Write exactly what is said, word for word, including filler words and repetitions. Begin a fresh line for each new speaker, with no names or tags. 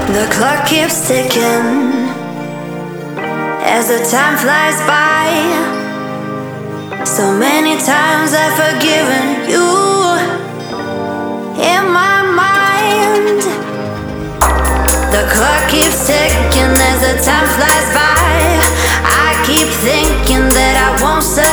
The clock keeps ticking as the time flies by. So many times I've forgiven you in my mind. The clock keeps ticking as the time flies by. I keep thinking that I won't survive.